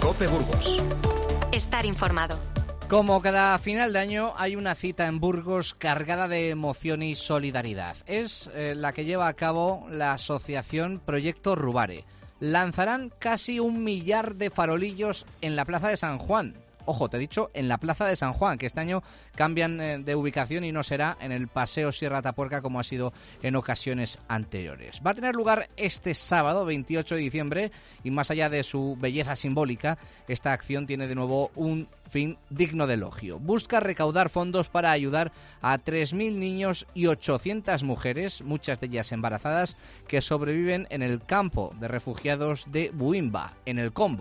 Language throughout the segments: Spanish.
COPE Burgos. Estar informado. Como cada final de año hay una cita en Burgos cargada de emoción y solidaridad. Es la que lleva a cabo la asociación Proyecto Rubare. Lanzarán casi 1 millar de farolillos en la Plaza de San Juan. Ojo, te he dicho en la Plaza de San Juan, que este año cambian de ubicación y no será en el Paseo Sierra Tapuerca como ha sido en ocasiones anteriores. Va a tener lugar este sábado, 28 de diciembre, y más allá de su belleza simbólica, esta acción tiene de nuevo un fin digno de elogio. Busca recaudar fondos para ayudar a 3.000 niños y 800 mujeres, muchas de ellas embarazadas, que sobreviven en el campo de refugiados de Buimba, en el Congo.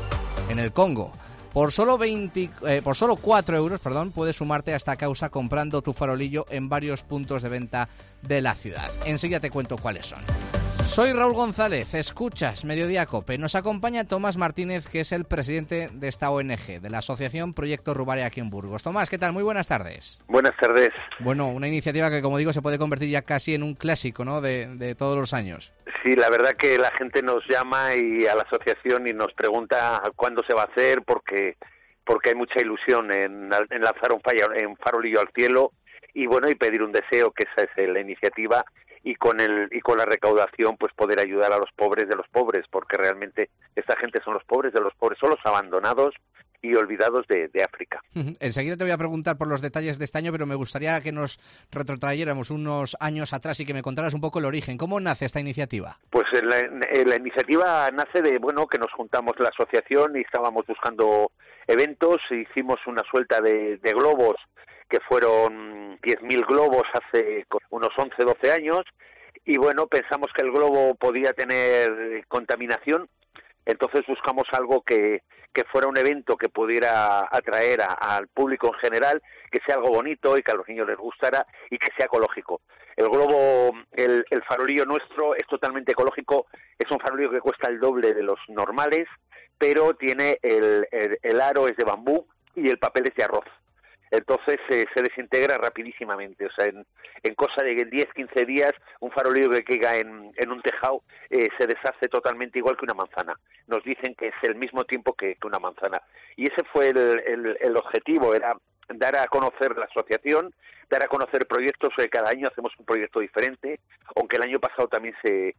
Por solo 4 euros, puedes sumarte a esta causa comprando tu farolillo en varios puntos de venta de la ciudad. Enseguida te cuento cuáles son. Soy Raúl González, escuchas Mediodía COPE. Nos acompaña Tomás Martínez, que es el presidente de esta ONG, de la Asociación Proyecto Rubare aquí en Burgos. Tomás, ¿qué tal? Muy buenas tardes. Buenas tardes. Bueno, una iniciativa que, como digo, se puede convertir ya casi en un clásico, ¿no?, de todos los años. Sí, la verdad que la gente nos llama y a la asociación y nos pregunta cuándo se va a hacer, porque hay mucha ilusión en lanzar un farolillo al cielo y bueno, y pedir un deseo, que esa es la iniciativa, y con la recaudación pues poder ayudar a los pobres de los pobres, porque realmente esta gente son los pobres de los pobres, son los abandonados y olvidados de África. Enseguida te voy a preguntar por los detalles de este año, pero me gustaría que nos retrotrayéramos unos años atrás y que me contaras un poco el origen. ¿Cómo nace esta iniciativa? Pues la iniciativa nace de, que nos juntamos la asociación y estábamos buscando eventos, e hicimos una suelta de globos, que fueron 10.000 globos hace unos 11, 12 años, y bueno, pensamos que el globo podía tener contaminación. Entonces buscamos algo que fuera un evento que pudiera atraer al público en general, que sea algo bonito y que a los niños les gustara y que sea ecológico. El globo, el farolillo nuestro es totalmente ecológico, es un farolillo que cuesta el doble de los normales, pero tiene el aro es de bambú y el papel es de arroz. Entonces se desintegra rapidísimamente, o sea, en cosa de 10-15 días, un farolillo que caiga en un tejado se deshace totalmente igual que una manzana. Nos dicen que es el mismo tiempo que una manzana. Y ese fue el objetivo, era dar a conocer la asociación, dar a conocer proyectos, cada año hacemos un proyecto diferente, aunque el año pasado también se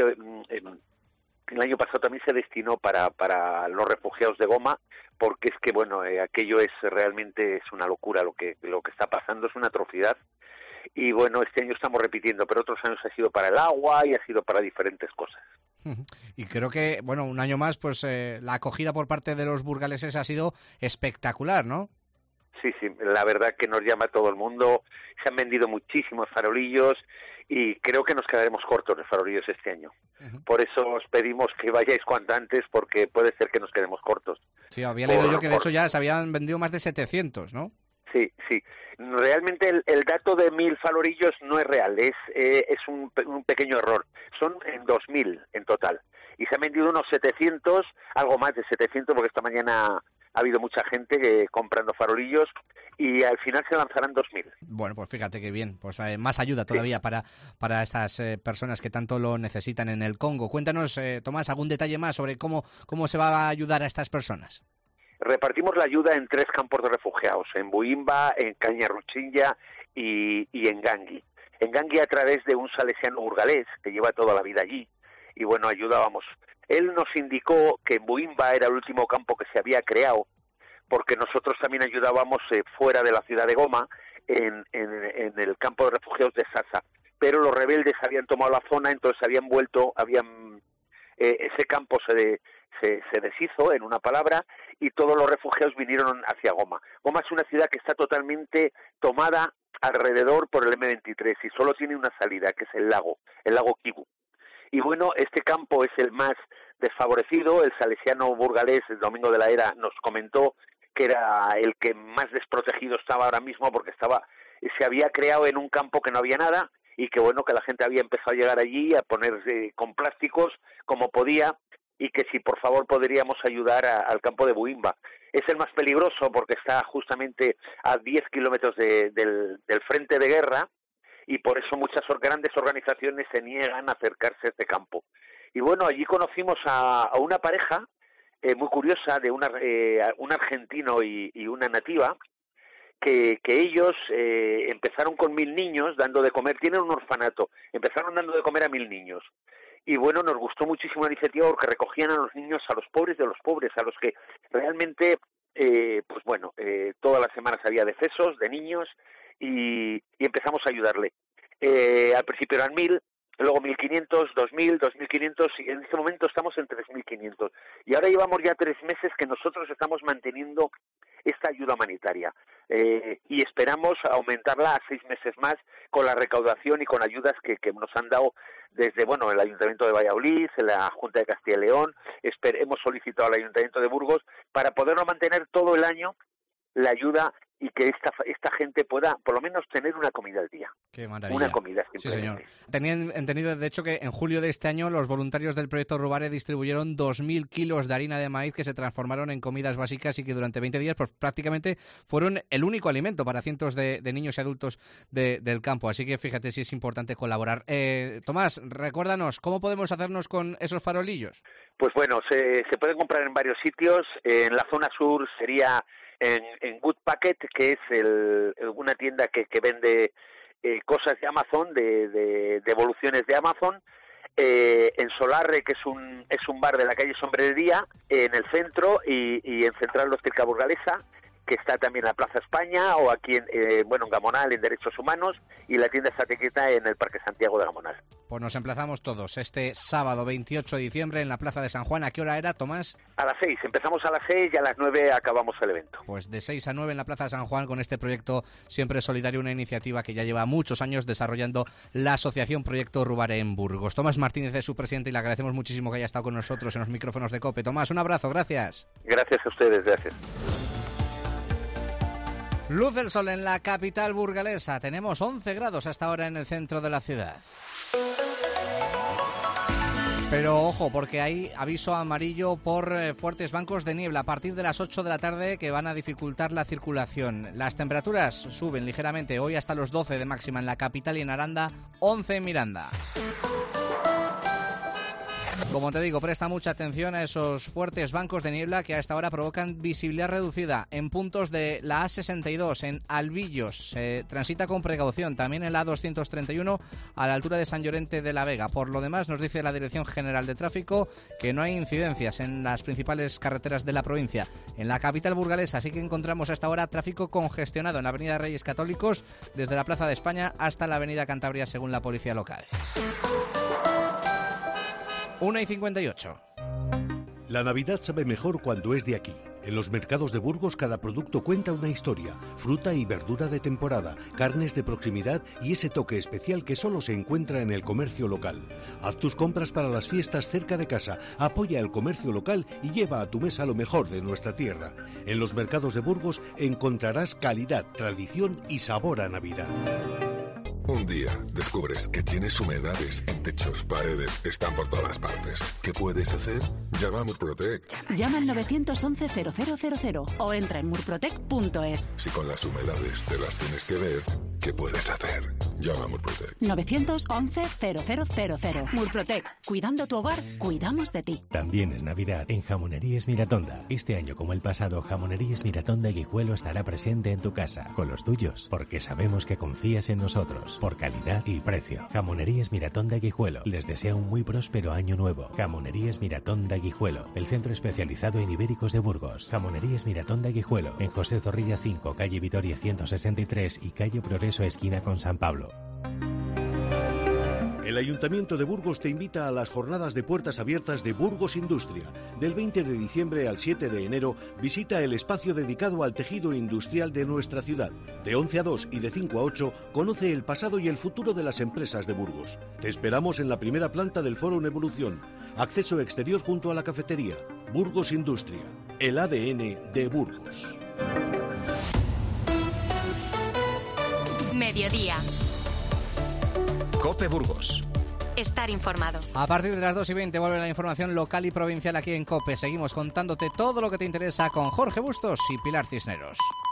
destinó para los refugiados de Goma, porque es que aquello realmente es una locura, lo que está pasando es una atrocidad. Y bueno, este año estamos repitiendo, pero otros años ha sido para el agua y ha sido para diferentes cosas. Y creo que, un año más, pues la acogida por parte de los burgaleses ha sido espectacular, ¿no? Sí, la verdad que nos llama todo el mundo, se han vendido muchísimos farolillos y creo que nos quedaremos cortos de farolillos este año. Por eso os pedimos que vayáis cuanto antes, porque puede ser que nos quedemos cortos. Sí, había leído yo que de hecho ya se habían vendido más de 700, ¿no? Sí. Realmente el dato de 1.000 farolillos no es real, es un pequeño error. Son en 2.000 en total. Y se han vendido unos 700, algo más de 700, porque esta mañana ha habido mucha gente comprando farolillos y al final se lanzarán 2.000. Bueno, pues fíjate qué bien, pues más ayuda todavía para estas personas que tanto lo necesitan en el Congo. Cuéntanos, Tomás, algún detalle más sobre cómo se va a ayudar a estas personas. Repartimos la ayuda en 3 campos de refugiados, en Buimba, en Cañarruchilla y en Gangui. En Gangui a través de un salesiano burgalés que lleva toda la vida allí y ayudábamos. Él nos indicó que en Buimba era el último campo que se había creado, porque nosotros también ayudábamos fuera de la ciudad de Goma, en el campo de refugiados de Sasa. Pero los rebeldes habían tomado la zona, entonces ese campo se deshizo, en una palabra, y todos los refugiados vinieron hacia Goma. Goma es una ciudad que está totalmente tomada alrededor por el M23 y solo tiene una salida, que es el lago Kivu. Y este campo es el más desfavorecido. El salesiano burgalés, el Domingo de la Era, nos comentó que era el que más desprotegido estaba ahora mismo, porque se había creado en un campo que no había nada y que la gente había empezado a llegar allí a ponerse con plásticos como podía, y que si por favor podríamos ayudar al campo de Buimba. Es el más peligroso porque está justamente a 10 kilómetros del frente de guerra, y por eso muchas grandes organizaciones se niegan a acercarse a este campo. Y allí conocimos a una pareja muy curiosa de un argentino y una nativa, que ellos empezaron con 1000 niños dando de comer, tienen un orfanato, empezaron dando de comer a 1000 niños. Y bueno, nos gustó muchísimo la iniciativa porque recogían a los niños, a los pobres de los pobres, a los que realmente, todas las semanas había decesos de niños y empezamos a ayudarle. Al principio eran 1000, luego 1500, 2000, 2500 y en este momento estamos en 3500. Y ahora llevamos ya 3 meses que nosotros estamos manteniendo esta ayuda humanitaria y esperamos aumentarla a 6 meses más con la recaudación y con ayudas que nos han dado desde el Ayuntamiento de Valladolid, la Junta de Castilla y León. Hemos solicitado al Ayuntamiento de Burgos para poderlo mantener todo el año la ayuda y que esta gente pueda por lo menos tener una comida al día. Qué maravilla. Una comida, sí, señor. Tenían entendido, de hecho, que en julio de este año los voluntarios del proyecto Rubare distribuyeron 2.000 kilos de harina de maíz que se transformaron en comidas básicas y que durante 20 días pues prácticamente fueron el único alimento para cientos de niños y adultos del campo. Así que fíjate si es importante colaborar. Tomás, recuérdanos, ¿cómo podemos hacernos con esos farolillos? Pues bueno, se pueden comprar en varios sitios. En la zona sur sería en Good Packet, que es una tienda que vende cosas de Amazon, de devoluciones de Amazon. En Solarre, que es un bar de la calle Sombrería, en el centro, y en Central Hostelca Burgalesa, que está también en la Plaza España, o aquí en Gamonal, en Derechos Humanos, y la tienda Satequeta en el Parque Santiago de Gamonal. Pues nos emplazamos todos este sábado 28 de diciembre en la Plaza de San Juan. ¿A qué hora era, Tomás? A las 6, empezamos a las 6 y a las 9 acabamos el evento. Pues de 6 a 9 en la Plaza de San Juan con este proyecto Siempre Solidario, una iniciativa que ya lleva muchos años desarrollando la Asociación Proyecto Rubare en Burgos. Tomás Martínez es su presidente y le agradecemos muchísimo que haya estado con nosotros en los micrófonos de COPE. Tomás, un abrazo, gracias. Gracias a ustedes, gracias. Luz del sol en la capital burgalesa. Tenemos 11 grados hasta ahora en el centro de la ciudad. Pero ojo, porque hay aviso amarillo por fuertes bancos de niebla a partir de las 8 de la tarde que van a dificultar la circulación. Las temperaturas suben ligeramente, hoy hasta los 12 de máxima en la capital y en Aranda, 11 en Miranda. Como te digo, presta mucha atención a esos fuertes bancos de niebla que a esta hora provocan visibilidad reducida en puntos de la A62, en Albillos. Se transita con precaución, también en la A231 a la altura de San Llorente de la Vega. Por lo demás, nos dice la Dirección General de Tráfico que no hay incidencias en las principales carreteras de la provincia. En la capital burgalesa sí que encontramos a esta hora tráfico congestionado en la Avenida Reyes Católicos, desde la Plaza de España hasta la Avenida Cantabria, según la policía local. 1:58. La Navidad sabe mejor cuando es de aquí. En los mercados de Burgos cada producto cuenta una historia. Fruta y verdura de temporada, carnes de proximidad y ese toque especial que solo se encuentra en el comercio local. Haz tus compras para las fiestas cerca de casa, apoya el comercio local y lleva a tu mesa lo mejor de nuestra tierra. En los mercados de Burgos encontrarás calidad, tradición y sabor a Navidad. Un día descubres que tienes humedades en techos, paredes, están por todas partes. ¿Qué puedes hacer? Llama a Murprotec. Llama al 911-0000 o entra en murprotec.es. Si con las humedades te las tienes que ver, ¿qué puedes hacer? Llama a Murprotec. 911-0000. Murprotec. Cuidando tu hogar, cuidamos de ti. También es Navidad en Jamonerías Miratonda. Este año, como el pasado, Jamonerías Miratonda Guijuelo estará presente en tu casa, con los tuyos, porque sabemos que confías en nosotros, por calidad y precio. Jamonerías Miratonda Guijuelo les desea un muy próspero año nuevo. Jamonerías Miratonda Guijuelo, el centro especializado en ibéricos de Burgos. Jamonerías Miratonda Guijuelo, en José Zorrilla 5, calle Vitoria 163 y calle Progreso esquina con San Pablo. El Ayuntamiento de Burgos te invita a las jornadas de puertas abiertas de Burgos Industria. Del 20 de diciembre al 7 de enero, visita el espacio dedicado al tejido industrial de nuestra ciudad. De 11 a 2 y de 5 a 8, conoce el pasado y el futuro de las empresas de Burgos. Te esperamos en la primera planta del Foro Evolución. Acceso exterior junto a la cafetería. Burgos Industria, el ADN de Burgos. Mediodía. COPE Burgos. Estar informado. A partir de las 2:20 vuelve la información local y provincial aquí en COPE. Seguimos contándote todo lo que te interesa con Jorge Bustos y Pilar Cisneros.